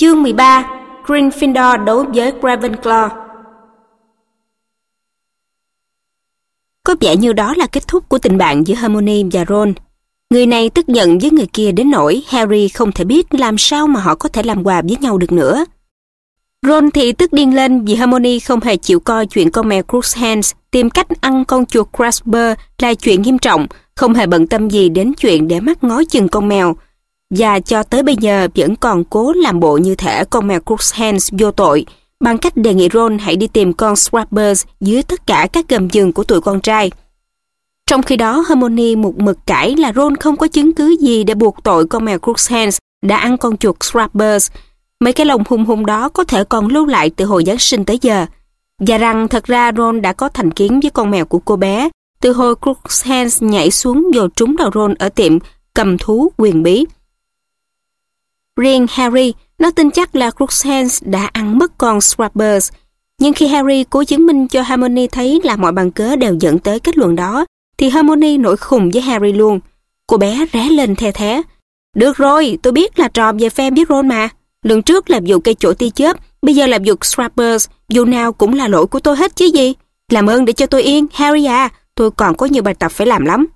Chương 13. Gryffindor đấu với Ravenclaw. Có vẻ như đó là kết thúc của tình bạn giữa Hermione và Ron. Người này tức giận với người kia đến nỗi Harry không thể biết làm sao mà họ có thể làm hòa với nhau được nữa. Ron thì tức điên lên vì Hermione không hề chịu coi chuyện con mèo Crookshanks tìm cách ăn con chuột Crabber là chuyện nghiêm trọng, không hề bận tâm gì đến chuyện để mắt ngó chừng con mèo. Và cho tới bây giờ vẫn còn cố làm bộ như thể con mèo Crookshanks vô tội, bằng cách đề nghị Ron hãy đi tìm con Scrabbers dưới tất cả các gầm giường của tụi con trai. Trong khi đó, Hermione một mực cãi là Ron không có chứng cứ gì để buộc tội con mèo Crookshanks đã ăn con chuột Scrabbers. Mấy cái lồng hung hung đó có thể còn lưu lại từ hồi Giáng sinh tới giờ. Và rằng thật ra Ron đã có thành kiến với con mèo của cô bé từ hồi Crookshanks nhảy xuống vô trúng đầu Ron ở tiệm cầm thú quyền bí. Riêng Harry, nó tin chắc là Crookshanks đã ăn mất con Scrabbers. Nhưng khi Harry cố chứng minh cho Hermione thấy là mọi bằng cớ đều dẫn tới kết luận đó, thì Hermione nổi khùng với Harry luôn. Cô bé ré lên the thé. Được rồi, tôi biết là trò về phe với Ron mà. Lần trước là vụ cây chổi tia chớp, bây giờ là vụ Scrabbers, vụ nào cũng là lỗi của tôi hết chứ gì. Làm ơn để cho tôi yên, Harry à, tôi còn có nhiều bài tập phải làm lắm.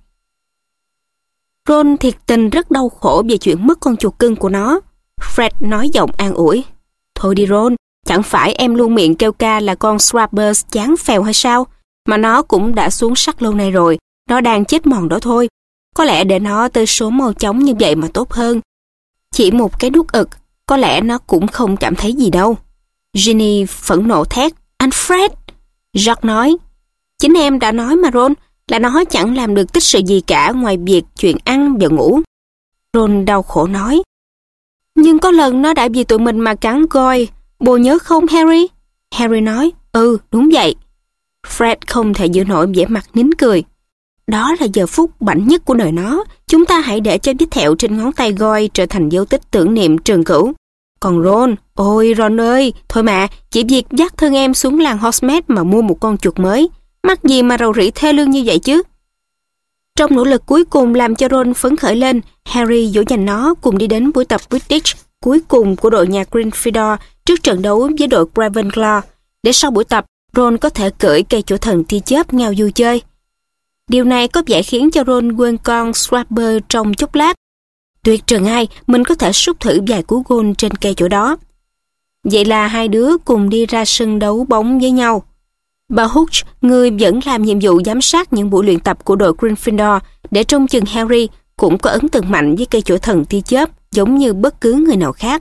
Ron thiệt tình rất đau khổ về chuyện mất con chuột cưng của nó. Fred nói giọng an ủi. Thôi đi Ron, chẳng phải em luôn miệng kêu ca là con Scrabbers chán phèo hay sao? Mà nó cũng đã xuống sắc lâu nay rồi, nó đang chết mòn đó thôi. Có lẽ để nó tới số mau chóng như vậy mà tốt hơn. Chỉ một cái đút ực, có lẽ nó cũng không cảm thấy gì đâu. Ginny phẫn nộ thét. Anh Fred! George nói. Chính em đã nói mà Ron, là nó chẳng làm được tích sự gì cả ngoài việc chuyện ăn và ngủ. Ron đau khổ nói. Nhưng có lần nó đã vì tụi mình mà cắn Goyle. Bồ nhớ không Harry? Harry nói. Ừ, đúng vậy. Fred không thể giữ nổi vẻ mặt nín cười. Đó là giờ phút bảnh nhất của đời nó. Chúng ta hãy để cho vết thẹo trên ngón tay Goyle trở thành dấu tích tưởng niệm trường cửu. Còn Ron, ôi Ron ơi, thôi mà, chỉ việc dắt thân em xuống làng Hogsmeade mà mua một con chuột mới. Mắc gì mà rầu rĩ thê lương như vậy chứ? Trong nỗ lực cuối cùng làm cho Ron phấn khởi lên, Harry dỗ dành nó cùng đi đến buổi tập Quidditch cuối cùng của đội nhà Gryffindor trước trận đấu với đội Ravenclaw, để sau buổi tập, Ron có thể cưỡi cây chổi thần tia chớp ngao du chơi. Điều này có vẻ khiến cho Ron quên con Scrabber trong chốc lát. Tuyệt trần ai, mình có thể sút thử vài cú gôn trên cây chổi đó. Vậy là hai đứa cùng đi ra sân đấu bóng với nhau. Bà Hooch, người vẫn làm nhiệm vụ giám sát những buổi luyện tập của đội Gryffindor để trông chừng Harry, cũng có ấn tượng mạnh với cây chổi thần tia chớp giống như bất cứ người nào khác.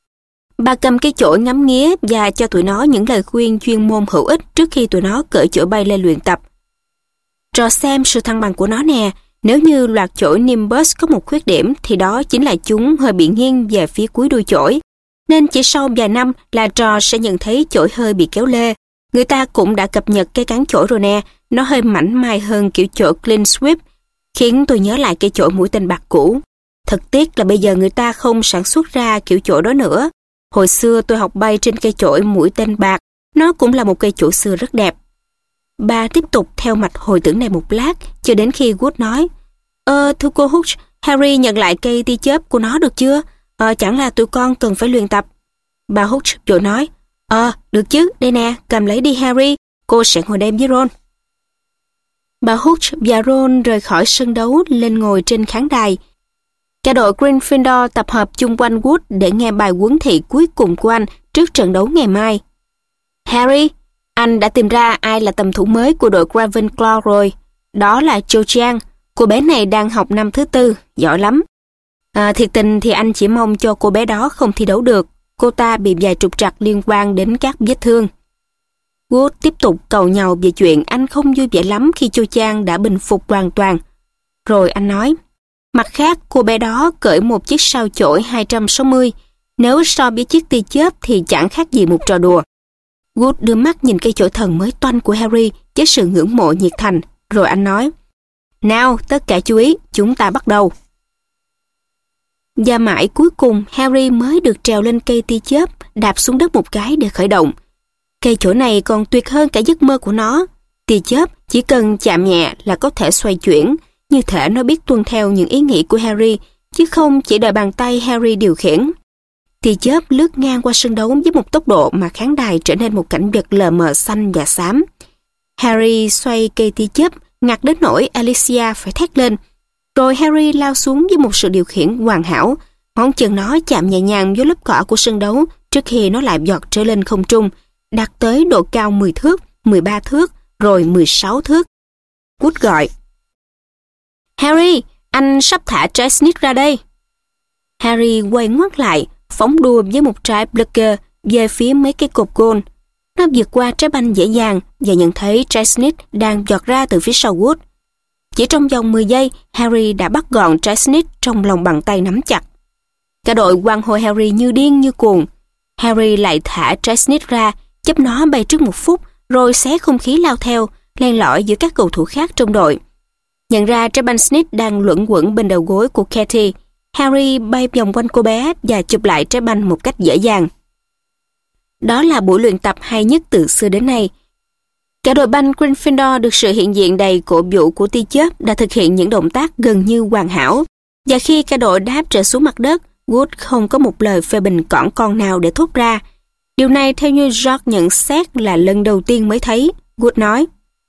Bà cầm cây chổi ngắm nghía và cho tụi nó những lời khuyên chuyên môn hữu ích trước khi tụi nó cởi chổi bay lên luyện tập. Trò xem sự thăng bằng của nó nè, nếu như loạt chổi Nimbus có một khuyết điểm thì đó chính là chúng hơi bị nghiêng về phía cuối đuôi chổi. Nên chỉ sau vài năm là trò sẽ nhận thấy chổi hơi bị kéo lê. Người ta cũng đã cập nhật cây cán chổi rồi nè, nó hơi mảnh mai hơn kiểu chổi Clean Sweep, khiến tôi nhớ lại cây chổi mũi tên bạc cũ. Thật tiếc là bây giờ người ta không sản xuất ra kiểu chổi đó nữa. Hồi xưa tôi học bay trên cây chổi mũi tên bạc, nó cũng là một cây chổi xưa rất đẹp. Bà tiếp tục theo mạch hồi tưởng này một lát, cho đến khi Wood nói, thưa cô Hooch, Harry nhận lại cây tia chớp của nó được chưa? Chẳng là tụi con cần phải luyện tập. Bà Hooch vội nói, được chứ, đây nè, cầm lấy đi Harry, cô sẽ ngồi đêm với Ron. Bà Hooch và Ron rời khỏi sân đấu lên ngồi trên khán đài. Cả đội Gryffindor tập hợp chung quanh Wood để nghe bài huấn thị cuối cùng của anh trước trận đấu ngày mai. Harry, anh đã tìm ra ai là tầm thủ mới của đội Ravenclaw rồi. Đó là Cho Chang. Cô bé này đang học năm thứ 4, giỏi lắm. Thiệt tình thì anh chỉ mong cho cô bé đó không thi đấu được. Cô ta bị vài trục trặc liên quan đến các vết thương. Wood tiếp tục cầu nhàu về chuyện anh không vui vẻ lắm khi Cho Chang đã bình phục hoàn toàn. Rồi anh nói, mặt khác cô bé đó cởi một chiếc sao chổi 260. Nếu so với chiếc tia chớp thì chẳng khác gì một trò đùa. Wood đưa mắt nhìn cây chổi thần mới toanh của Harry với sự ngưỡng mộ nhiệt thành. Rồi anh nói, nào tất cả chú ý, chúng ta bắt đầu. Và mãi cuối cùng Harry mới được trèo lên cây tia chớp, đạp xuống đất một cái để khởi động. Cây chổi này còn tuyệt hơn cả giấc mơ của nó. Tia chớp chỉ cần chạm nhẹ là có thể xoay chuyển, như thể nó biết tuân theo những ý nghĩ của Harry, chứ không chỉ đợi bàn tay Harry điều khiển. Tia chớp lướt ngang qua sân đấu với một tốc độ mà khán đài trở nên một cảnh vật lờ mờ xanh và xám. Harry xoay cây tia chớp, ngặt đến nỗi Alicia phải thét lên. Rồi Harry lao xuống với một sự điều khiển hoàn hảo. Ngón chân nó chạm nhẹ nhàng vô lớp cỏ của sân đấu trước khi nó lại giọt trở lên không trung, đạt tới độ cao 10 thước, 13 thước, rồi 16 thước. Wood gọi: Harry, anh sắp thả trái snitch ra đây. Harry quay ngoắt lại, phóng đua với một trái Blugger về phía mấy cái cột gôn. Nó vượt qua trái banh dễ dàng và nhận thấy trái snitch đang giọt ra từ phía sau Wood. Chỉ trong vòng 10 giây, Harry đã bắt gọn trái snitch trong lòng bàn tay nắm chặt. Cả đội hoan hô Harry như điên như cuồng. Harry lại thả trái snitch ra, chấp nó bay trước một phút, rồi xé không khí lao theo, len lỏi giữa các cầu thủ khác trong đội. Nhận ra trái banh snitch đang luẩn quẩn bên đầu gối của Katie, Harry bay vòng quanh cô bé và chụp lại trái banh một cách dễ dàng. Đó là buổi luyện tập hay nhất từ xưa đến nay. Cả đội banh Gryffindor được sự hiện diện đầy cổ vũ của tia chớp đã thực hiện những động tác gần như hoàn hảo. Và khi cả đội đáp trở xuống mặt đất, Wood không có một lời phê bình cỏn con nào để thốt ra. Điều này theo như George nhận xét là lần đầu tiên mới thấy. Wood nói: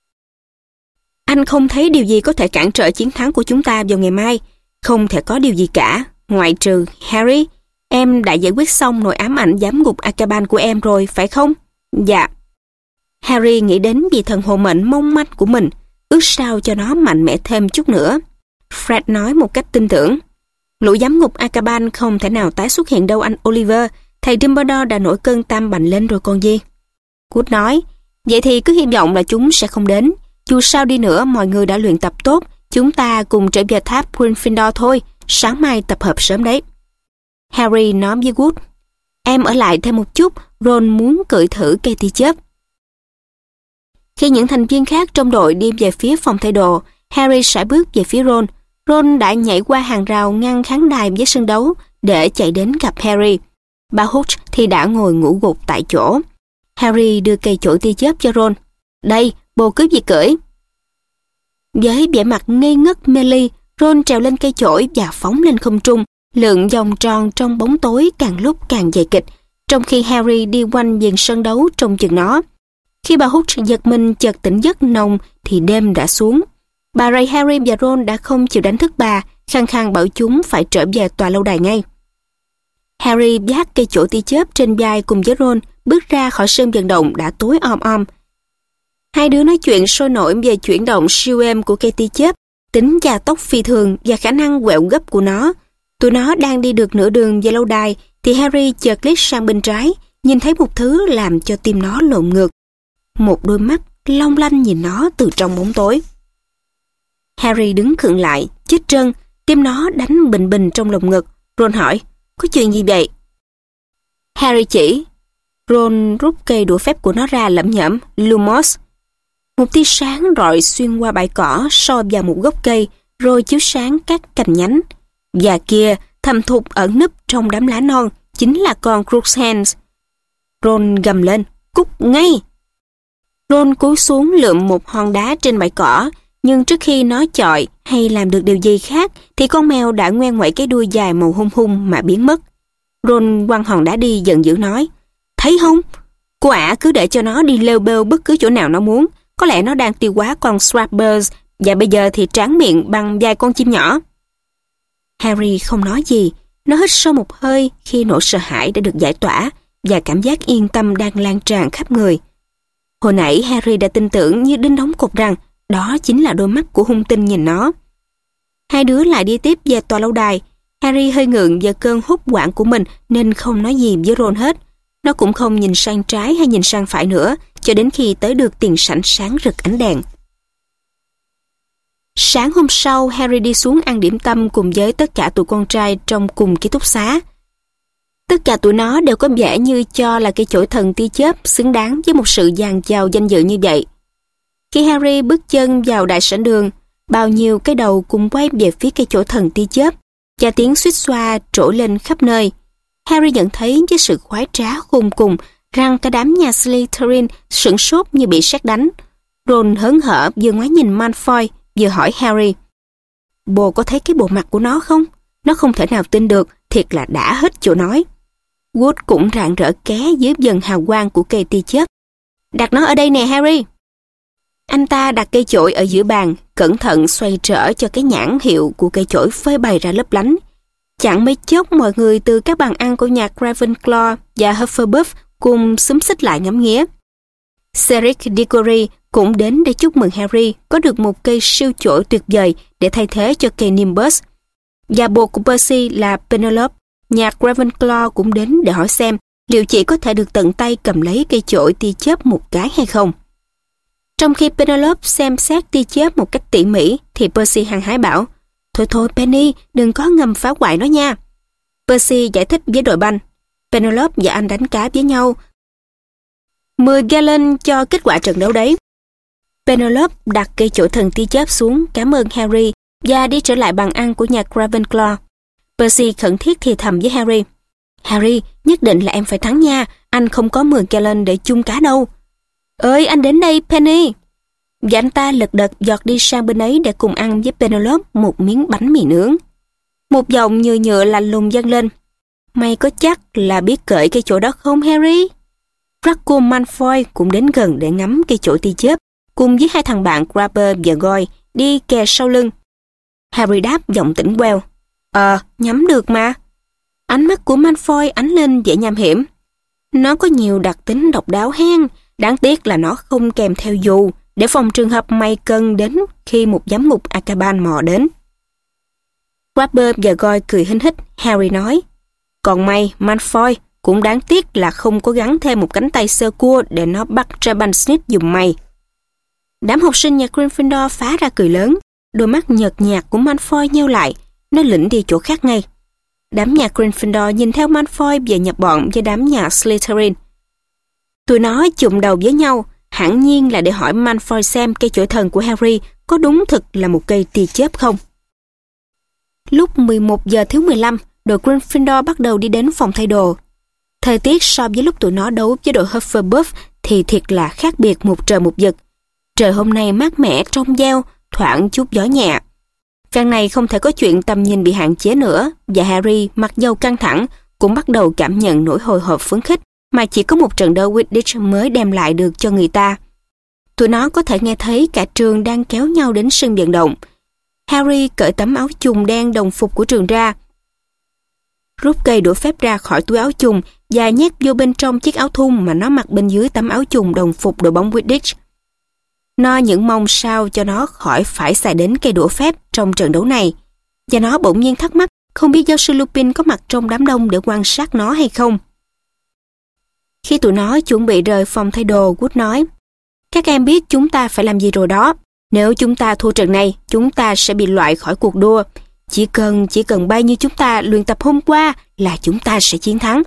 Anh không thấy điều gì có thể cản trở chiến thắng của chúng ta vào ngày mai. Không thể có điều gì cả, ngoại trừ Harry. Em đã giải quyết xong nỗi ám ảnh giám ngục Azkaban của em rồi, phải không? Dạ. Harry nghĩ đến vị thần hộ mệnh mong manh của mình, ước sao cho nó mạnh mẽ thêm chút nữa. Fred nói một cách tin tưởng: Lũ giám ngục Azkaban không thể nào tái xuất hiện đâu anh Oliver. Thầy Dumbledore đã nổi cơn tam bành lên rồi còn gì. Wood nói: Vậy thì cứ hy vọng là chúng sẽ không đến. Dù sao đi nữa, mọi người đã luyện tập tốt. Chúng ta cùng trở về tháp Gryffindor thôi. Sáng mai tập hợp sớm đấy. Harry nói với Wood: Em ở lại thêm một chút. Ron muốn cưỡi thử cây tia chớp. Khi những thành viên khác trong đội đi về phía phòng thay đồ, Harry sải bước về phía Ron. Ron đã nhảy qua hàng rào ngăn khán đài với sân đấu để chạy đến gặp Harry. Bà Hooch thì đã ngồi ngủ gục tại chỗ. Harry đưa cây chổi tia chớp cho Ron. Đây, bồ cướp gì cưỡi. Với vẻ mặt ngây ngất mê ly, Ron trèo lên cây chổi và phóng lên không trung, lượn vòng tròn trong bóng tối càng lúc càng dày kịch, trong khi Harry đi quanh vườn sân đấu trông chừng nó. Khi bà Hooch giật mình chợt tỉnh giấc nồng thì đêm đã xuống. Bà rầy Harry và Ron đã không chịu đánh thức bà, khăng khăng bảo chúng phải trở về tòa lâu đài ngay. Harry vác cây chổi tia chớp trên vai cùng với Ron bước ra khỏi sân vận động đã tối om om. Hai đứa nói chuyện sôi nổi về chuyển động siêu êm của cây tia chớp, tính gia tốc phi thường và khả năng quẹo gấp của nó. Tụi nó đang đi được nửa đường về lâu đài thì Harry chợt liếc sang bên trái, nhìn thấy một thứ làm cho tim nó lộn ngược. Một đôi mắt long lanh nhìn nó từ trong bóng tối. Harry đứng khựng lại, chết trân, tim nó đánh bình bình trong lồng ngực. Ron hỏi: Có chuyện gì vậy? Harry chỉ. Ron rút cây đũa phép của nó ra lẩm nhẩm: Lumos. Một tia sáng rọi xuyên qua bãi cỏ soi vào một gốc cây, rồi chiếu sáng các cành nhánh. Và kia, thầm thụt ẩn núp trong đám lá non, chính là con Crookshanks. Ron gầm lên: Cút ngay! Ron cúi xuống lượm một hòn đá trên bãi cỏ, nhưng trước khi nó chọi hay làm được điều gì khác thì con mèo đã ngoe ngoẩy cái đuôi dài màu hung hung mà biến mất. Ron quăng hòn đá đi giận dữ nói: Thấy không? Cô ả cứ để cho nó đi lêu bêu bất cứ chỗ nào nó muốn. Có lẽ nó đang tiêu hóa con Scrappers và bây giờ thì tráng miệng bằng vài con chim nhỏ. Harry không nói gì. Nó hít sâu một hơi khi nỗi sợ hãi đã được giải tỏa và cảm giác yên tâm đang lan tràn khắp người. Hồi nãy Harry đã tin tưởng như đinh đóng cột rằng đó chính là đôi mắt của hung tinh nhìn nó. Hai đứa lại đi tiếp về tòa lâu đài. Harry hơi ngượng về cơn hốt hoảng của mình nên không nói gì với Ron hết. Nó cũng không nhìn sang trái hay nhìn sang phải nữa cho đến khi tới được tiền sảnh sáng rực ánh đèn. Sáng hôm sau, Harry đi xuống ăn điểm tâm cùng với tất cả tụi con trai trong cùng ký túc xá. Tất cả tụi nó đều có vẻ như cho là cây chổi thần tia chớp xứng đáng với một sự dàn dào danh dự như vậy. Khi Harry bước chân vào đại sảnh đường, bao nhiêu cái đầu cùng quay về phía cây chổi thần tia chớp và tiếng xuýt xoa trỗi lên khắp nơi. Harry nhận thấy với sự khoái trá khôn cùng rằng cả đám nhà Slytherin sửng sốt như bị sét đánh. Ron hớn hở vừa ngoái nhìn Malfoy vừa hỏi Harry: Bồ có thấy cái bộ mặt của nó không? Nó không thể nào tin được, thiệt là đã hết chỗ nói. Wood cũng rạng rỡ ké dưới dần hào quang của cây tia chớp. Đặt nó ở đây nè Harry. Anh ta đặt cây chổi ở giữa bàn, cẩn thận xoay trở cho cái nhãn hiệu của cây chổi phơi bày ra lấp lánh. Chẳng mấy chốc mọi người từ các bàn ăn của nhà Ravenclaw và Hufflepuff cùng xúm xít lại ngắm nghía. Cedric Diggory cũng đến để chúc mừng Harry có được một cây siêu chổi tuyệt vời để thay thế cho cây Nimbus. Và bồ của Percy là Penelope, nhà Ravenclaw cũng đến để hỏi xem liệu chị có thể được tận tay cầm lấy cây chổi tia chớp một cái hay không. Trong khi Penelope xem xét tia chớp một cách tỉ mỉ thì Percy hăng hái bảo: Thôi thôi Penny, đừng có ngầm phá hoại nó nha. Percy giải thích với đội banh. Penelope và anh đánh cá với nhau. 10 gallon cho kết quả trận đấu đấy. Penelope đặt cây chổi thần tia chớp xuống, cảm ơn Harry và đi trở lại bàn ăn của nhà Ravenclaw. Percy khẩn thiết thì thầm với Harry: Harry, nhất định là em phải thắng nha, anh không có 10 gallon để chung cá đâu. Ơi, anh đến đây Penny. Và anh ta lật đật giọt đi sang bên ấy để cùng ăn với Penelope một miếng bánh mì nướng. Một giọng nhựa nhựa lạnh lùng vang lên: Mày có chắc là biết cởi cây chổi đó không Harry? Draco Malfoy cũng đến gần để ngắm cây chổi tia chớp, cùng với hai thằng bạn Crabbe và Goyle đi kè sau lưng. Harry đáp giọng tỉnh queo: Nhắm được mà. Ánh mắt của Malfoy ánh lên vẻ nham hiểm. Nó có nhiều đặc tính độc đáo hen, đáng tiếc là nó không kèm theo dù, để phòng trường hợp mày cần đến khi một giám ngục Azkaban mò đến. Crabbe và Goyle cười hinh hít. Harry nói: Còn mày, Malfoy, cũng đáng tiếc là không có gắn thêm một cánh tay sơ cua để nó bắt Treban Smith giùm mày. Đám học sinh nhà Gryffindor phá ra cười lớn. Đôi mắt nhợt nhạt của Malfoy nheo lại, nó lỉnh đi chỗ khác ngay. Đám nhà Gryffindor nhìn theo Malfoy và nhập bọn với đám nhà Slytherin. Tụi nó chụm đầu với nhau, hẳn nhiên là để hỏi Malfoy xem cây chổi thần của Harry có đúng thực là một cây tia chớp không. Lúc 11 giờ thiếu 15, đội Gryffindor bắt đầu đi đến phòng thay đồ. Thời tiết so với lúc tụi nó đấu với đội Hufflepuff thì thiệt là khác biệt một trời một vực. Trời hôm nay mát mẻ trong veo, thoảng chút gió nhẹ. Phen này không thể có chuyện tầm nhìn bị hạn chế nữa, và Harry, mặc dầu căng thẳng, cũng bắt đầu cảm nhận nỗi hồi hộp phấn khích mà chỉ có một trận đấu Quidditch mới đem lại được cho người ta. Tụi nó có thể nghe thấy cả trường đang kéo nhau đến sân vận động. Harry cởi tấm áo chùng đen đồng phục của trường ra, rút cây đũa phép ra khỏi túi áo chùng và nhét vô bên trong chiếc áo thun mà nó mặc bên dưới tấm áo chùng đồng phục đội bóng Quidditch. Nó những mong sao cho nó khỏi phải xài đến cây đũa phép trong trận đấu này. Và nó bỗng nhiên thắc mắc không biết giáo sư Lupin có mặt trong đám đông để quan sát nó hay không. Khi tụi nó chuẩn bị rời phòng thay đồ, Wood nói: Các em biết chúng ta phải làm gì rồi đó. Nếu chúng ta thua trận này, chúng ta sẽ bị loại khỏi cuộc đua. Chỉ cần bao nhiêu chúng ta luyện tập hôm qua là chúng ta sẽ chiến thắng.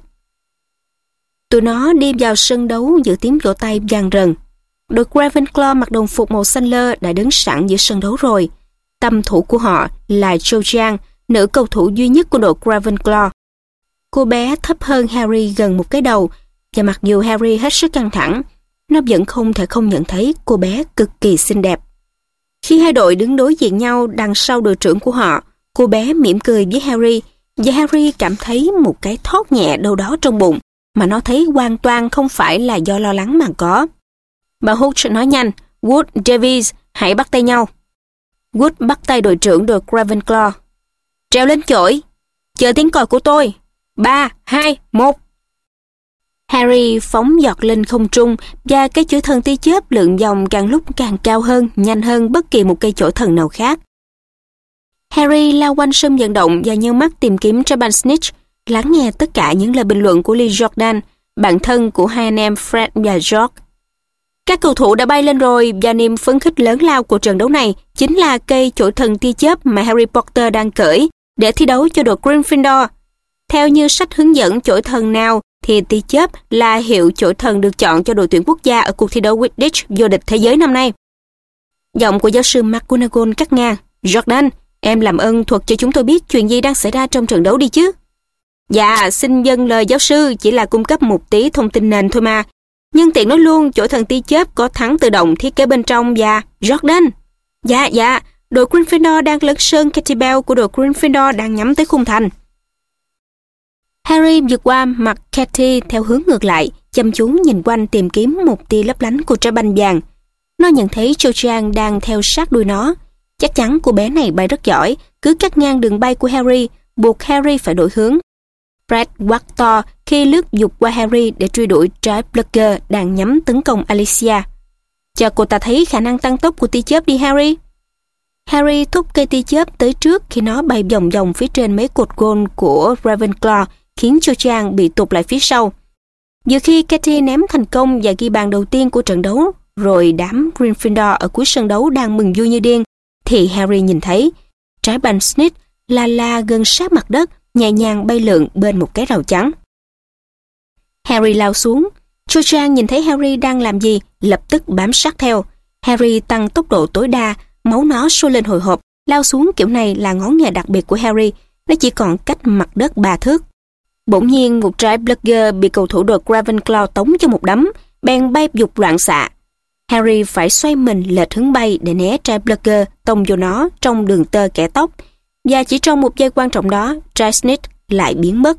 Tụi nó đi vào sân đấu giữa tiếng vỗ tay vang rần. Đội Ravenclaw mặc đồng phục màu xanh lơ đã đứng sẵn giữa sân đấu rồi. Tâm thủ của họ là Cho Chang, nữ cầu thủ duy nhất của đội Ravenclaw. Cô bé thấp hơn Harry gần một cái đầu, và mặc dù Harry hết sức căng thẳng, nó vẫn không thể không nhận thấy cô bé cực kỳ xinh đẹp. Khi hai đội đứng đối diện nhau đằng sau đội trưởng của họ, cô bé mỉm cười với Harry, và Harry cảm thấy một cái thót nhẹ đâu đó trong bụng, mà nó thấy hoàn toàn không phải là do lo lắng mà có. Bà Hooch nói nhanh: Wood, Davies, hãy bắt tay nhau. Wood bắt tay đội trưởng đội Ravenclaw. Treo lên chổi, chờ tiếng còi của tôi. 3, 2, 1. Harry phóng giọt lên không trung, và cây chổi thần tia chớp lượn vòng càng lúc càng cao hơn, nhanh hơn bất kỳ một cây chổi thần nào khác. Harry lao quanh sân vận động và nheo mắt tìm kiếm Treban Snitch, lắng nghe tất cả những lời bình luận của Lee Jordan, bạn thân của hai anh em Fred và George. Các cầu thủ đã bay lên rồi, và niềm phấn khích lớn lao của trận đấu này chính là cây chổi thần tia chớp mà Harry Potter đang cưỡi để thi đấu cho đội Gryffindor. Theo như sách hướng dẫn chổi thần nào thì tia chớp là hiệu chổi thần được chọn cho đội tuyển quốc gia ở cuộc thi đấu Quidditch vô địch thế giới năm nay. Giọng của giáo sư McGonagall cắt ngang: Jordan, em làm ơn thuật cho chúng tôi biết chuyện gì đang xảy ra trong trận đấu đi chứ. Dạ, xin vâng lời giáo sư, chỉ là cung cấp một tí thông tin nền thôi mà. Nhưng tiện nói luôn, chổi thần tia chớp có thắng tự động thiết kế bên trong và... Jordan! Dạ, đội Gryffindor đang lấn sân. Katie Bell của đội Gryffindor đang nhắm tới khung thành. Harry vượt qua mặt Katie theo hướng ngược lại, chăm chú nhìn quanh tìm kiếm một tia lấp lánh của trái banh vàng. Nó nhận thấy Cho Chang đang theo sát đuôi nó. Chắc chắn cô bé này bay rất giỏi, cứ cắt ngang đường bay của Harry, buộc Harry phải đổi hướng. Fred quát to khi lướt vụt qua Harry để truy đuổi trái Blugger đang nhắm tấn công Alicia. Cho cô ta thấy khả năng tăng tốc của tia chớp đi Harry. Harry thúc cây tia chớp tới trước khi nó bay vòng vòng phía trên mấy cột gôn của Ravenclaw, khiến Cho Chang bị tụt lại phía sau. Vừa khi Katie ném thành công và ghi bàn đầu tiên của trận đấu, rồi đám Gryffindor ở cuối sân đấu đang mừng vui như điên, thì Harry nhìn thấy trái banh Snitch la gần sát mặt đất, nhẹ nhàng bay lượn bên một cái rào chắn. Harry lao xuống. Cho Chang nhìn thấy Harry đang làm gì, lập tức bám sát theo. Harry tăng tốc độ tối đa, máu nó sôi lên hồi hộp. Lao xuống kiểu này là ngón nghề đặc biệt của Harry, nó chỉ còn cách mặt đất 3 thước. Bỗng nhiên một trái Blugger bị cầu thủ đội Ravenclaw tống cho một đấm, bèn bay vụt loạn xạ. Harry phải xoay mình lệch hướng bay để né trái Blugger tông vô nó trong đường tơ kẻ tóc, và chỉ trong một giây quan trọng đó, trái Snitch lại biến mất.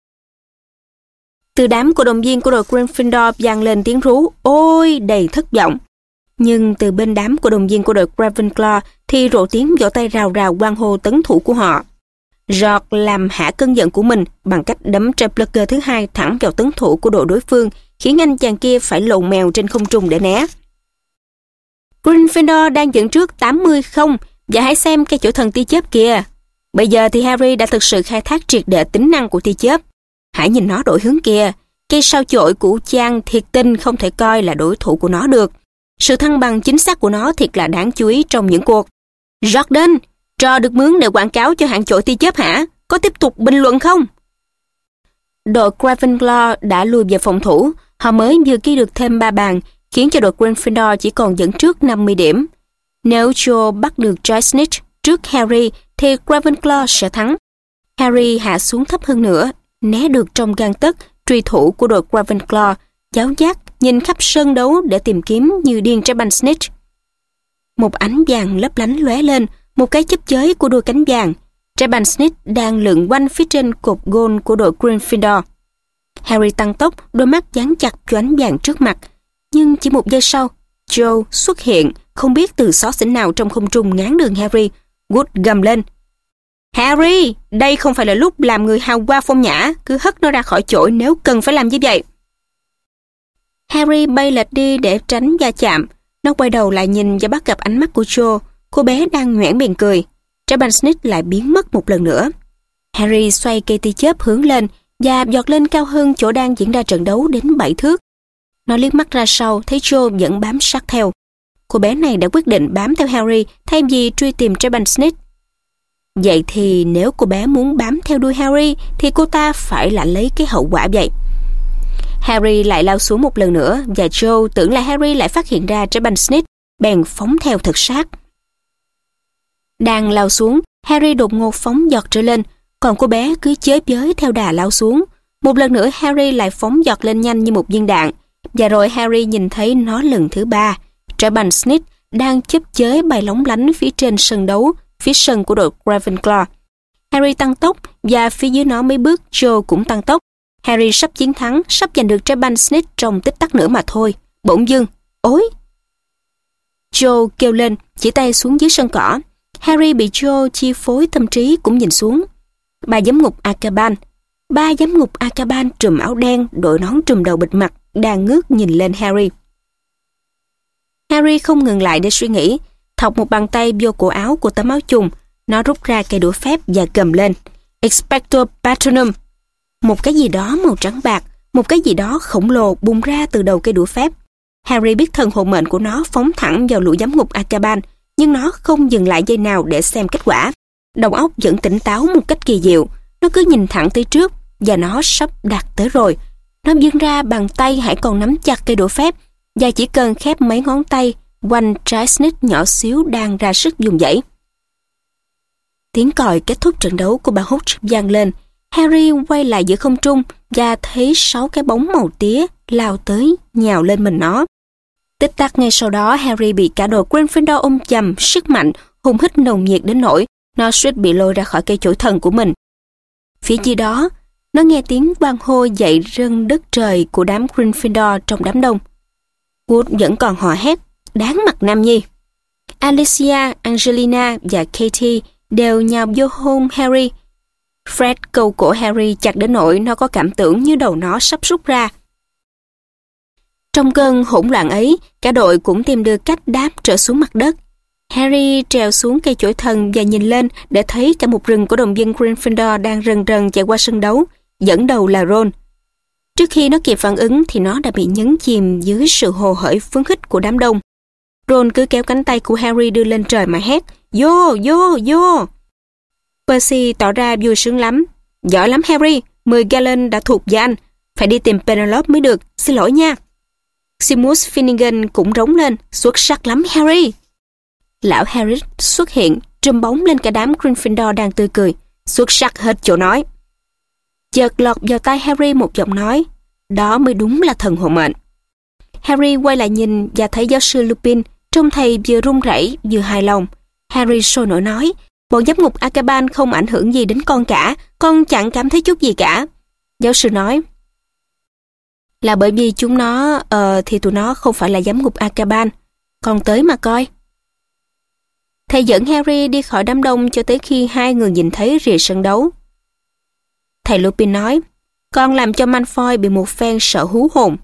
Từ đám cổ động viên của đội Gryffindor vang lên tiếng rú ôi đầy thất vọng. Nhưng từ bên đám cổ động viên của đội Ravenclaw thì rộ tiếng vỗ tay rào rào hoan hô tấn thủ của họ. George làm hạ cơn giận của mình bằng cách đấm trái Blugger thứ hai thẳng vào tấn thủ của đội đối phương, khiến anh chàng kia phải lộn mèo trên không trung để né. Gryffindor đang dẫn trước 80-0 và hãy xem cây chổi thần tia chớp kìa. Bây giờ thì Harry đã thực sự khai thác triệt để tính năng của tia chớp. Hãy nhìn nó đổi hướng kìa. Cây sao chổi của Chang thiệt tinh không thể coi là đối thủ của nó được. Sự thăng bằng chính xác của nó thiệt là đáng chú ý trong những cuộc. Jordan, trò được mướn để quảng cáo cho hãng chổi tia chớp hả? Có tiếp tục bình luận không? Đội Ravenclaw đã lùi về phòng thủ. Họ mới vừa ghi được thêm 3 bàn, khiến cho đội Gryffindor chỉ còn dẫn trước 50 điểm. Nếu Cho bắt được trái Snitch trước Harry thì Ravenclaw sẽ thắng. Harry hạ xuống thấp hơn nữa, né được trong gang tấc truy thủ của đội Ravenclaw, giáo giác nhìn khắp sân đấu để tìm kiếm như điên trái banh Snitch. Một ánh vàng lấp lánh lóe lên, một cái chớp chới của đôi cánh vàng. Trái banh Snitch đang lượn quanh phía trên cột gôn của đội Gryffindor. Harry tăng tốc, đôi mắt dán chặt cho ánh vàng trước mặt. Nhưng chỉ một giây sau, Joe xuất hiện, không biết từ xó xỉnh nào trong không trung ngáng đường Harry. Wood gầm lên. Harry, đây không phải là lúc làm người hào hoa phong nhã, cứ hất nó ra khỏi chổi nếu cần phải làm như vậy. Harry bay lệch đi để tránh va chạm. Nó quay đầu lại nhìn và bắt gặp ánh mắt của Joe. Cô bé đang nhoẻn miệng cười. Trái banh Snitch lại biến mất một lần nữa. Harry xoay cây tia chớp hướng lên và giọt lên cao hơn chỗ đang diễn ra trận đấu đến 7 thước. Nó liếc mắt ra sau, thấy Joe vẫn bám sát theo. Cô bé này đã quyết định bám theo Harry thay vì truy tìm trái banh Snitch. Vậy thì nếu cô bé muốn bám theo đuôi Harry thì cô ta phải là lấy cái hậu quả vậy. Harry lại lao xuống một lần nữa và Joe tưởng là Harry lại phát hiện ra trái banh Snitch, bèn phóng theo thật sát. Đang lao xuống, Harry đột ngột phóng giọt trở lên, còn cô bé cứ chới với theo đà lao xuống. Một lần nữa Harry lại phóng giọt lên nhanh như một viên đạn, và rồi Harry nhìn thấy nó lần thứ 3. Trái banh Snitch đang chớp chới bay lóng lánh phía trên sân đấu, phía sân của đội Ravenclaw. Harry tăng tốc và phía dưới nó mấy bước Joe cũng tăng tốc. Harry sắp chiến thắng, sắp giành được trái banh Snitch trong tích tắc nữa mà thôi. Bỗng dưng, ối! Joe kêu lên, chỉ tay xuống dưới sân cỏ. Harry bị Joe chi phối tâm trí cũng nhìn xuống. 3 giám ngục Azkaban. 3 giám ngục Azkaban trùm áo đen, đội nón trùm đầu bịt mặt, đang ngước nhìn lên Harry. Harry không ngừng lại để suy nghĩ, thọc một bàn tay vô cổ áo của tấm áo chùng. Nó rút ra cây đũa phép và gầm lên. Expecto Patronum. Một cái gì đó màu trắng bạc, một cái gì đó khổng lồ bung ra từ đầu cây đũa phép. Harry biết thần hộ mệnh của nó phóng thẳng vào lũ giám ngục Azkaban, nhưng nó không dừng lại giây nào để xem kết quả. Đầu óc vẫn tỉnh táo một cách kỳ diệu. Nó cứ nhìn thẳng tới trước và nó sắp đạt tới rồi. Nó vươn ra bàn tay hãy còn nắm chặt cây đũa phép và chỉ cần khép mấy ngón tay quanh trái Snitch nhỏ xíu đang ra sức dùng dãy. Tiếng còi kết thúc trận đấu của bà Hooch vang lên. Harry quay lại giữa không trung và thấy 6 cái bóng màu tía lao tới nhào lên mình nó. Tích tắc ngay sau đó Harry bị cả đội Gryffindor ôm chầm sức mạnh, hùng hít nồng nhiệt đến nỗi nó suýt bị lôi ra khỏi cây chổi thần của mình. Phía dưới đó, Nó nghe tiếng hoan hô dậy rân đất trời của đám Gryffindor trong đám đông. Wood vẫn còn hò hét, đáng mặt Nam Nhi. Alicia, Angelina và Katie đều nhào vô hôn Harry. Fred câu cổ Harry chặt đến nỗi nó có cảm tưởng như đầu nó sắp rút ra. Trong cơn hỗn loạn ấy, cả đội cũng tìm được cách đáp trở xuống mặt đất. Harry trèo xuống cây chổi thần và nhìn lên để thấy cả một rừng cổ động viên Gryffindor đang rần rần chạy qua sân đấu, dẫn đầu là Ron. Trước khi nó kịp phản ứng thì nó đã bị nhấn chìm dưới sự hồ hởi phấn khích của đám đông. Ron cứ kéo cánh tay của Harry đưa lên trời mà hét, vô, vô, vô. Percy tỏ ra vui sướng lắm. Giỏi lắm Harry, 10 gallon đã thuộc về anh. Phải đi tìm Penelope mới được, xin lỗi nha. Seamus Finnegan cũng rống lên, xuất sắc lắm Harry. Lão Harris xuất hiện, trùm bóng lên cả đám Gryffindor đang tươi cười. Xuất sắc hết chỗ nói. Chợt lọt vào tai Harry một giọng nói, đó mới đúng là thần hộ mệnh. Harry quay lại nhìn và thấy giáo sư Lupin, trông thầy vừa run rẩy vừa hài lòng. Harry sôi nổi nói, bọn giám ngục Azkaban không ảnh hưởng gì đến con cả, con chẳng cảm thấy chút gì cả. Giáo sư nói, là bởi vì chúng nó, thì tụi nó không phải là giám ngục Azkaban. Con tới mà coi. Thầy dẫn Harry đi khỏi đám đông cho tới khi hai người nhìn thấy rìa sân đấu. Thầy Lupin nói, con làm cho Malfoy bị một phen sợ hú hồn.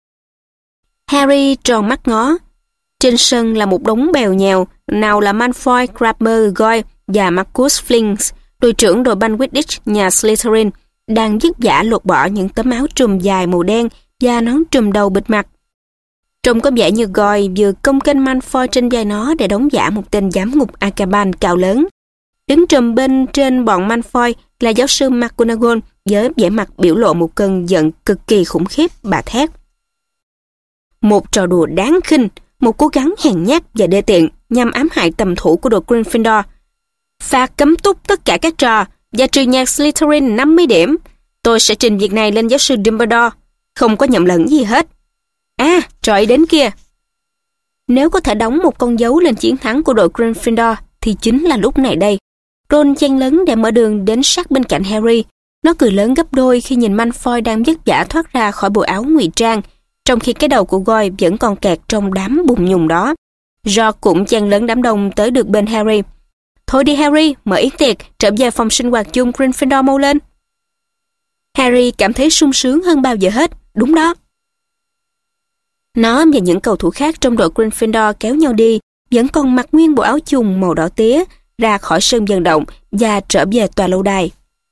Harry tròn mắt ngó. Trên sân là một đống bèo nhèo, nào là Malfoy, Crabbe, Goyle và Marcus Flinks, đội trưởng đội banh Quidditch nhà Slytherin, đang vất vả lột bỏ những tấm áo trùm dài màu đen và nón trùm đầu bịt mặt. Trông có vẻ như Goyle vừa công kênh Malfoy trên vai nó để đóng giả một tên giám ngục Azkaban cao lớn. Đứng trùm bên trên bọn Malfoy là giáo sư McGonagall với vẻ mặt biểu lộ một cơn giận cực kỳ khủng khiếp, bà thét. Một trò đùa đáng khinh, một cố gắng hèn nhát và đê tiện nhằm ám hại tầm thủ của đội Gryffindor. Phạt cấm túc tất cả các trò và trừ nhạc Slytherin 50 điểm. Tôi sẽ trình việc này lên giáo sư Dumbledore. Không có nhầm lẫn gì hết. À, trò ấy đến kia. Nếu có thể đóng một con dấu lên chiến thắng của đội Gryffindor thì chính là lúc này đây. Ron chen lấn để mở đường đến sát bên cạnh Harry. Nó cười lớn gấp đôi khi nhìn Malfoy đang vất vả thoát ra khỏi bộ áo ngụy trang, trong khi cái đầu của Goyle vẫn còn kẹt trong đám bùn nhùn đó. George cũng chen lấn đám đông tới được bên Harry. Thôi đi Harry, mở yến tiệc, trở về phòng sinh hoạt chung Gryffindor mau lên. Harry cảm thấy sung sướng hơn bao giờ hết, đúng đó. Nó và những cầu thủ khác trong đội Gryffindor kéo nhau đi, vẫn còn mặc nguyên bộ áo chùng màu đỏ tía, ra khỏi sân vận động và trở về tòa lâu đài.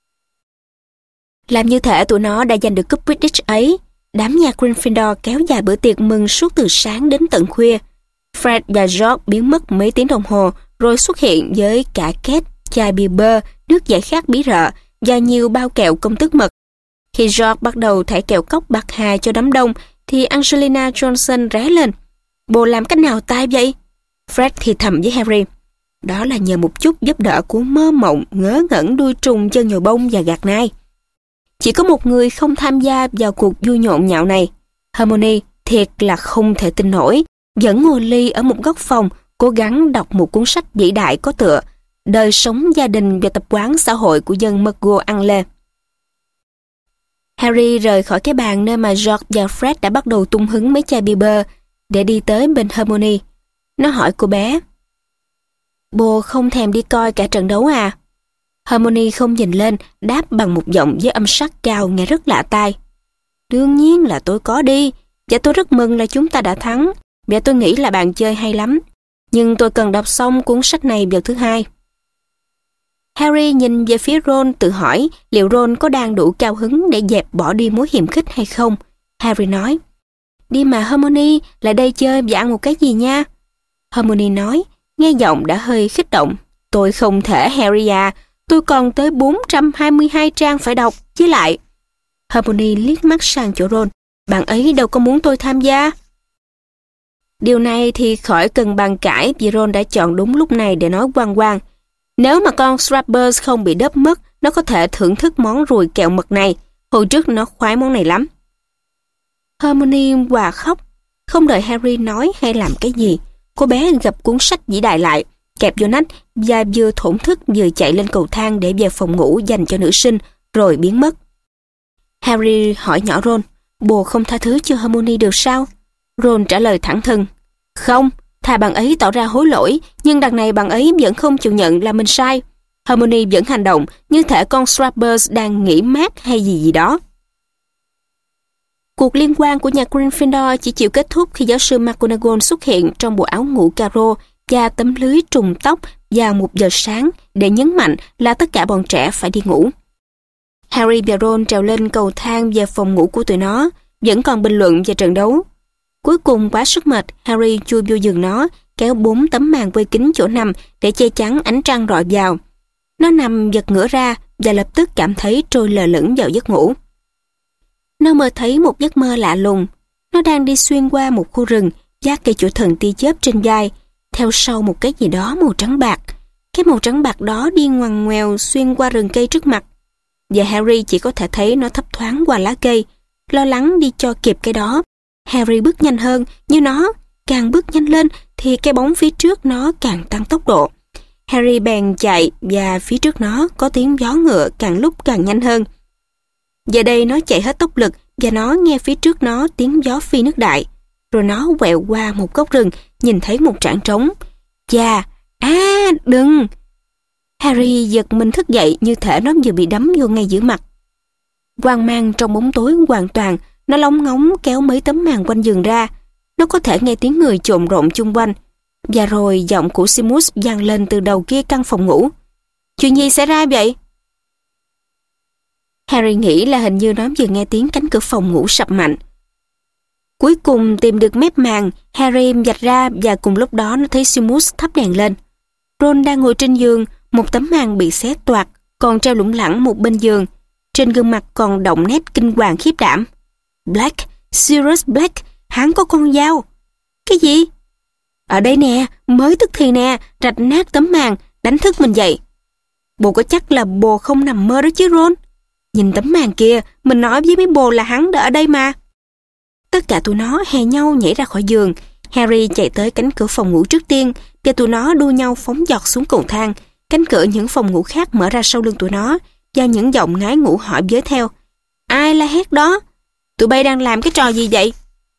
Làm như thể tụi nó đã giành được cúp Quidditch ấy, đám nhà Gryffindor kéo dài bữa tiệc mừng suốt từ sáng đến tận khuya. Fred và George biến mất mấy tiếng đồng hồ rồi xuất hiện với cả két, chai bia bơ, nước giải khát bí rợ và nhiều bao kẹo công thức mật. Khi George bắt đầu thảy kẹo cốc bạc hà cho đám đông thì Angelina Johnson ré lên. Bồ làm cách nào tai vậy? Fred thì thầm với Harry. Đó là nhờ một chút giúp đỡ của mơ mộng, ngớ ngẩn đuôi trùng chân nhồi bông và gạt nai. Chỉ có một người không tham gia vào cuộc vui nhộn nhạo này. Hermione thiệt là không thể tin nổi, vẫn ngồi ly ở một góc phòng, cố gắng đọc một cuốn sách vĩ đại có tựa Đời sống gia đình và tập quán xã hội của dân McGonagall. Harry rời khỏi cái bàn nơi mà George và Fred đã bắt đầu tung hứng mấy chai bia bơ để đi tới bên Hermione. Nó hỏi cô bé, bồ không thèm đi coi cả trận đấu à? Hermione không nhìn lên, đáp bằng một giọng với âm sắc cao nghe rất lạ tai. Đương nhiên là tôi có đi, và tôi rất mừng là chúng ta đã thắng, và tôi nghĩ là bạn chơi hay lắm. Nhưng tôi cần đọc xong cuốn sách này vào thứ Hai. Harry nhìn về phía Ron tự hỏi liệu Ron có đang đủ cao hứng để dẹp bỏ đi mối hiềm khích hay không. Harry nói, đi mà Hermione, lại đây chơi và ăn một cái gì nha. Hermione nói, nghe giọng đã hơi khích động. Tôi không thể Harry à, tôi còn tới 422 trang phải đọc, với lại... Hermione liếc mắt sang chỗ Ron, bạn ấy đâu có muốn tôi tham gia. Điều này thì khỏi cần bàn cãi vì Ron đã chọn đúng lúc này để nói quang quang. Nếu mà con Scrappers không bị đớp mất, nó có thể thưởng thức món ruồi kẹo mật này. Hồi trước nó khoái món này lắm. Hermione hòa khóc. Không đợi Harry nói hay làm cái gì, cô bé gập cuốn sách vĩ đại lại, kẹp vô nách và vừa thổn thức vừa chạy lên cầu thang để về phòng ngủ dành cho nữ sinh, rồi biến mất. Harry hỏi nhỏ Ron, bồ không tha thứ cho Hermione được sao? Ron trả lời thẳng thừng, không, thà bạn ấy tỏ ra hối lỗi, nhưng đằng này bạn ấy vẫn không chịu nhận là mình sai. Hermione vẫn hành động như thể con Scabbers đang nghỉ mát hay gì gì đó. Cuộc liên quan của nhà Gryffindor chỉ chịu kết thúc khi giáo sư McGonagall xuất hiện trong bộ áo ngủ caro và tấm lưới trùm tóc vào 1 giờ sáng để nhấn mạnh là tất cả bọn trẻ phải đi ngủ. Harry và Ron trèo lên cầu thang về phòng ngủ của tụi nó, vẫn còn bình luận về trận đấu. Cuối cùng quá sức mệt, Harry chui vô giường nó, kéo 4 tấm màn vây kín chỗ nằm để che chắn ánh trăng rọi vào. Nó nằm giật ngửa ra và lập tức cảm thấy trôi lờ lửng vào giấc ngủ. Nó mơ thấy một giấc mơ lạ lùng. Nó đang đi xuyên qua một khu rừng, vác cây chổi thần tia chớp trên vai, theo sau một cái gì đó màu trắng bạc. Cái màu trắng bạc đó đi ngoằn ngoèo xuyên qua rừng cây trước mặt. Và Harry chỉ có thể thấy nó thấp thoáng qua lá cây. Lo lắng đi cho kịp cái đó, Harry bước nhanh hơn, như nó càng bước nhanh lên thì cái bóng phía trước nó càng tăng tốc độ. Harry bèn chạy và phía trước nó có tiếng gió ngựa càng lúc càng nhanh hơn. Giờ đây nó chạy hết tốc lực và nó nghe phía trước nó tiếng gió phi nước đại. Rồi nó quẹo qua một góc rừng, nhìn thấy một trảng trống. Chà, đừng! Harry giật mình thức dậy như thể nó vừa bị đấm vô ngay giữa mặt. Hoang mang trong bóng tối hoàn toàn, nó lóng ngóng kéo mấy tấm màn quanh giường ra. Nó có thể nghe tiếng người chộn rộn chung quanh. Và rồi giọng của Seamus vang lên từ đầu kia căn phòng ngủ. Chuyện gì xảy ra vậy? Harry nghĩ là hình như nó vừa nghe tiếng cánh cửa phòng ngủ sập mạnh. Cuối cùng tìm được mép màn, Harry vạch ra và cùng lúc đó nó thấy Seamus thắp đèn lên. Ron đang ngồi trên giường, một tấm màn bị xé toạc, còn treo lủng lẳng một bên giường. Trên gương mặt còn đọng nét kinh hoàng khiếp đảm. Black, Sirius Black, hắn có con dao. Cái gì? Ở đây nè, mới tức thì nè, rạch nát tấm màn, đánh thức mình dậy. Bồ có chắc là bồ không nằm mơ đó chứ Ron? Nhìn tấm màn kia, mình nói với mấy bồ là hắn đã ở đây mà. Tất cả tụi nó hè nhau nhảy ra khỏi giường. Harry chạy tới cánh cửa phòng ngủ trước tiên, và tụi nó đua nhau phóng giọt xuống cầu thang. Cánh cửa những phòng ngủ khác mở ra sau lưng tụi nó, và những giọng ngái ngủ hỏi với theo. Ai la hét đó? Tụi bay đang làm cái trò gì vậy?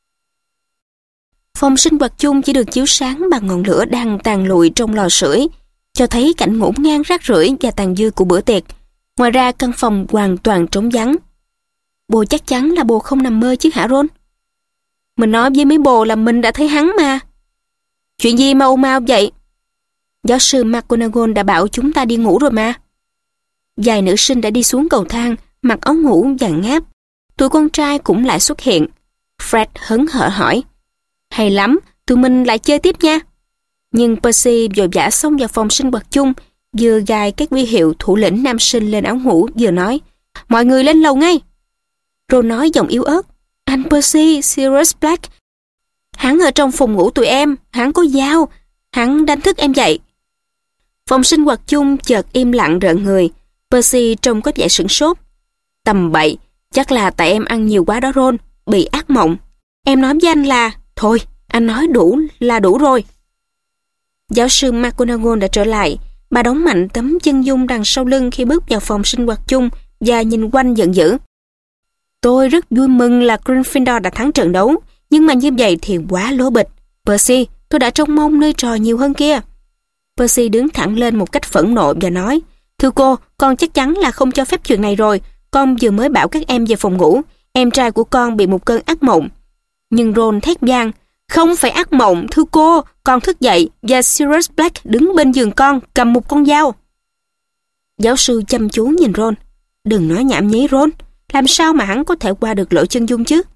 Phòng sinh hoạt chung chỉ được chiếu sáng bằng ngọn lửa đang tàn lụi trong lò sưởi, cho thấy cảnh ngổn ngang rác rưởi và tàn dư của bữa tiệc. Ngoài ra căn phòng hoàn toàn trống vắng. Bồ chắc chắn là bồ không nằm mơ chứ hả Ron? Mình nói với mấy bồ là mình đã thấy hắn mà. Chuyện gì mà ồn ào vậy? Giáo sư McGonagall đã bảo chúng ta đi ngủ rồi mà. Vài nữ sinh đã đi xuống cầu thang, mặc áo ngủ và ngáp. Tụi con trai cũng lại xuất hiện. Fred hớn hở hỏi. Hay lắm, tụi mình lại chơi tiếp nha. Nhưng Percy vội vã xông vào phòng sinh hoạt chung, vừa gài các huy hiệu thủ lĩnh nam sinh lên áo ngủ, vừa nói, mọi người lên lầu ngay. Ron nói giọng yếu ớt, anh Percy, Sirius Black, hắn ở trong phòng ngủ tụi em, hắn có dao, hắn đánh thức em dậy. Phòng sinh hoạt chung chợt im lặng rợn người. Percy trông có vẻ sửng sốt. Tầm bậy, chắc là tại em ăn nhiều quá đó Ron, bị ác mộng. Em nói với anh là, thôi, anh nói đủ là đủ rồi. Giáo sư McGonagall đã trở lại. Bà đóng mạnh tấm chân dung đằng sau lưng khi bước vào phòng sinh hoạt chung và nhìn quanh giận dữ. Tôi rất vui mừng là Gryffindor đã thắng trận đấu, nhưng mà như vậy thì quá lố bịch. Percy, tôi đã trông mong nơi trò nhiều hơn kia. Percy đứng thẳng lên một cách phẫn nộ và nói, thưa cô, con chắc chắn là không cho phép chuyện này rồi. Con vừa mới bảo các em về phòng ngủ. Em trai của con bị một cơn ác mộng. Nhưng Ron thét vang, không phải ác mộng, thưa cô, con thức dậy và Sirius Black đứng bên giường con cầm một con dao. Giáo sư chăm chú nhìn Ron. Đừng nói nhảm nhí Ron, làm sao mà hắn có thể qua được lỗ chân dung chứ?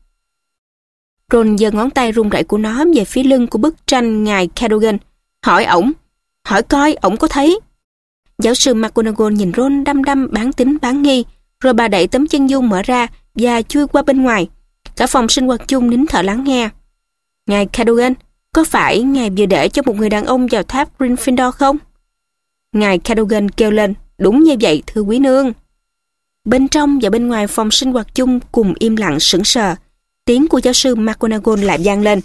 Ron giơ ngón tay run rẩy của nó về phía lưng của bức tranh ngài Cadogan. Hỏi coi ổng có thấy. Giáo sư McGonagall nhìn Ron đăm đăm bán tín bán nghi, rồi bà đẩy tấm chân dung mở ra và chui qua bên ngoài. Cả phòng sinh hoạt chung nín thở lắng nghe. Ngài Cadogan, có phải ngài vừa để cho một người đàn ông vào tháp Gryffindor không? Ngài Cadogan kêu lên, đúng như vậy thưa quý nương. Bên trong và bên ngoài phòng sinh hoạt chung cùng im lặng sững sờ. Tiếng của giáo sư McGonagall lại vang lên.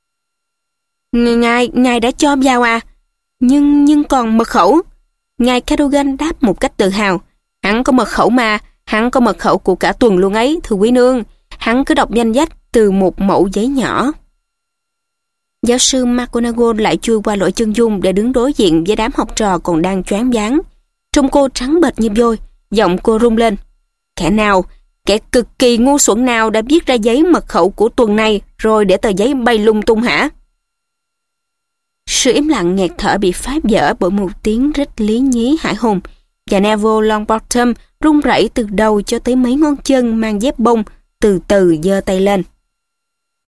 Ngài đã cho vào à? Nhưng còn mật khẩu. Ngài Cadogan đáp một cách tự hào. Hắn có mật khẩu mà, Hắn có mật khẩu của cả tuần luôn ấy, thưa quý nương. Hắn cứ đọc danh sách từ một mẩu giấy nhỏ. Giáo sư McGonagall lại chui qua lỗ chân dung để đứng đối diện với đám học trò còn đang choáng váng. Trông cô trắng bệch như vôi, giọng cô rung lên. Kẻ cực kỳ ngu xuẩn nào đã viết ra giấy mật khẩu của tuần này rồi để tờ giấy bay lung tung hả? Sự im lặng nghẹt thở bị phá vỡ bởi một tiếng rít lý nhí hãi hùng, và Neville Longbottom run rẩy từ đầu cho tới mấy ngón chân mang dép bông từ từ giơ tay lên.